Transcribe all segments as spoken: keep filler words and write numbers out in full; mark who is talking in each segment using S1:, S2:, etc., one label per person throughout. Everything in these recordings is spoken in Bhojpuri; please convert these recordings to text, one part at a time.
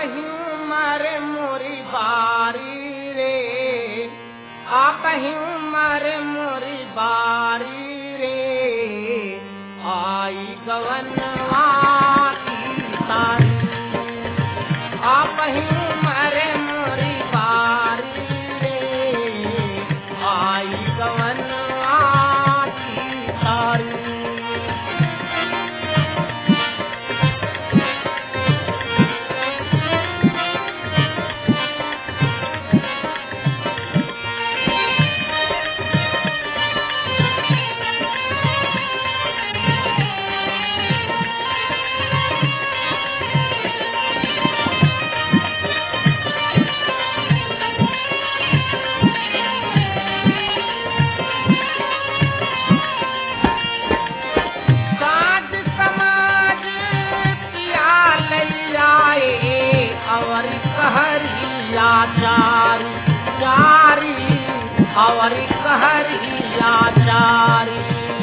S1: आपहिं मरे मोरी बारी रे, आपहिं मरे मोरी बारी रे, आई गवनवा की तारी। आपहिं मरे मोरी बारी रे, आई गवनवा की तारी। चारी चारी और कहरिया चारी।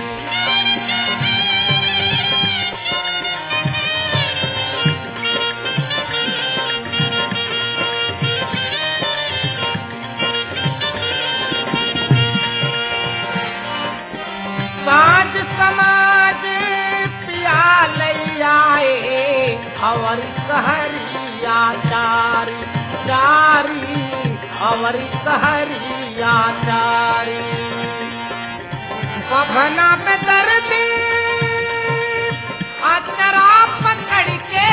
S1: साज समाज पिया लई आए और कहरिया चारी चारी और कहरिया चारी। पखना पे दर्दी अचरा पकड़ के,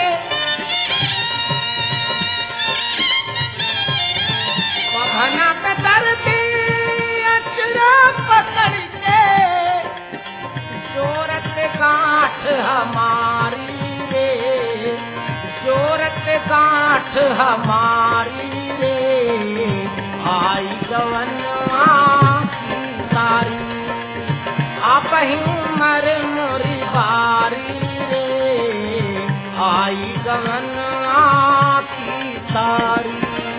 S1: पखना पे दर्दी अचरा पकड़ के, जोरत गांठ हमारी रे, जोरत गांठ हमारी रे, आई गवनवा की तारी। आपहिं मरे मोरी बारी रे, आई गवनवा की तारी।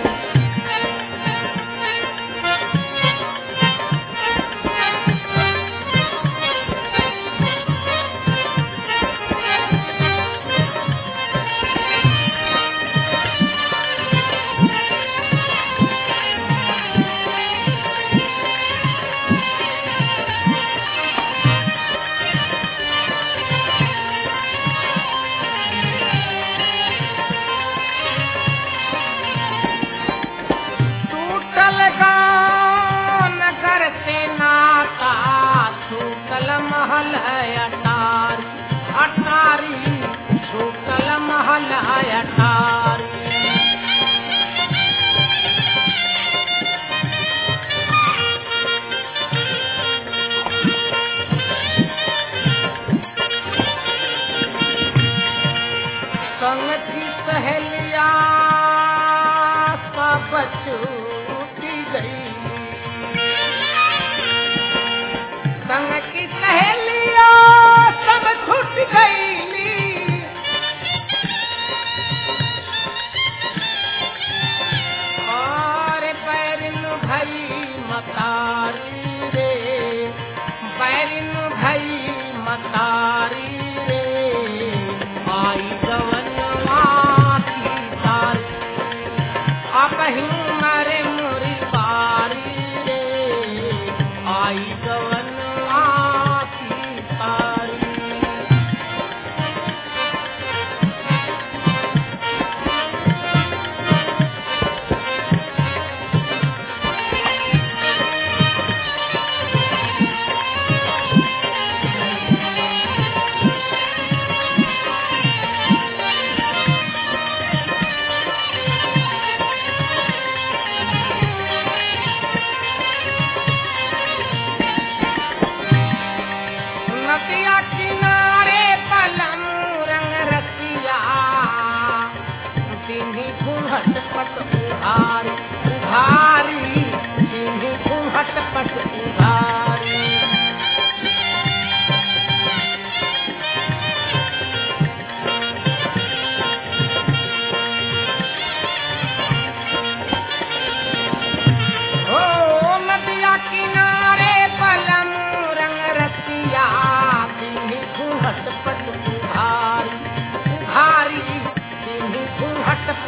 S1: महल अटारी अटारी छूटल महल अटारी। संग की सहेलिया सब छूटी गई, संग की सहेलिया सब छूट गईली, और बैरिन भई मतारी रे, बैरिन भई मतारी रे, आई गवनवा की तारी। आपहिं मरे मोरी बारी रे, आई गवनवा की तारी। नदिया किनारे पलम रंग रसिया, सिंही घूंघट पट उघारी उघारी, सिंही घूंघट पट उघारी। ओ नदिया किनारे पलम रंग रसिया, घूंघट पट उघारी उघारी, सिंही घूंघट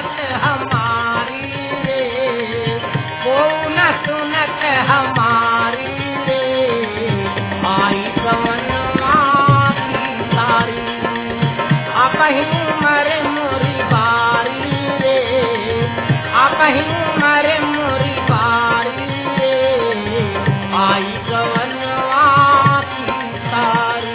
S1: सुनत हमारी रे, को न सुनत हमारी रे, आई गवनवा की तारी। आपही मरे मोरी बारी रे, आपही मरे मोरी बारी रे, आई गवनवा की तारी।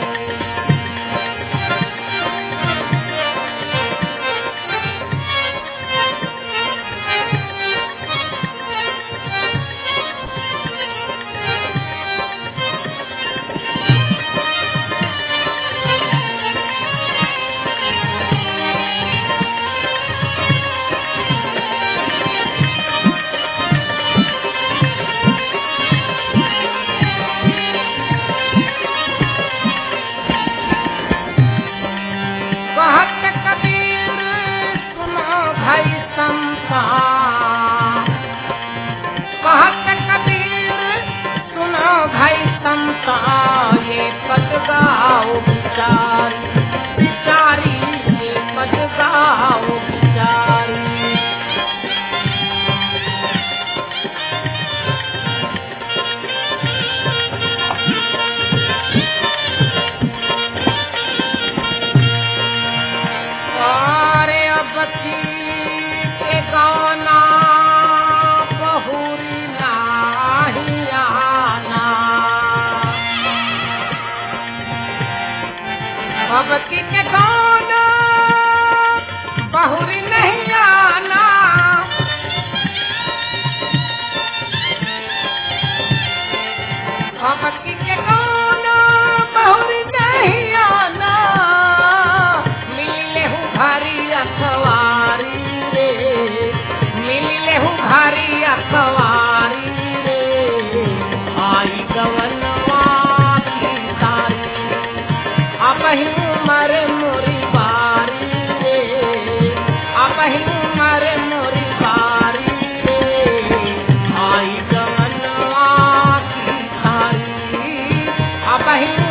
S1: कहत कबीर सुनो भाई संता, कहत कबीर सुनो भाई संता, ये पद गाओ बिचारी, बिचारी ये पद गाओ बिचारी। अरे बच्ची के गाना बहुरी नाही आना, बच्ची के गाना बहुरी नहीं आना, बच्ची के गाना बहुरी नहीं आना, भारी अखबारी रे, मिले हूँ भारी अखबारी रे, आई गवनवा की तारी। आपही मरे मोरी बारी रे, आपही मरे मोरी बारी रे, आई गवनवा की तारी। आपही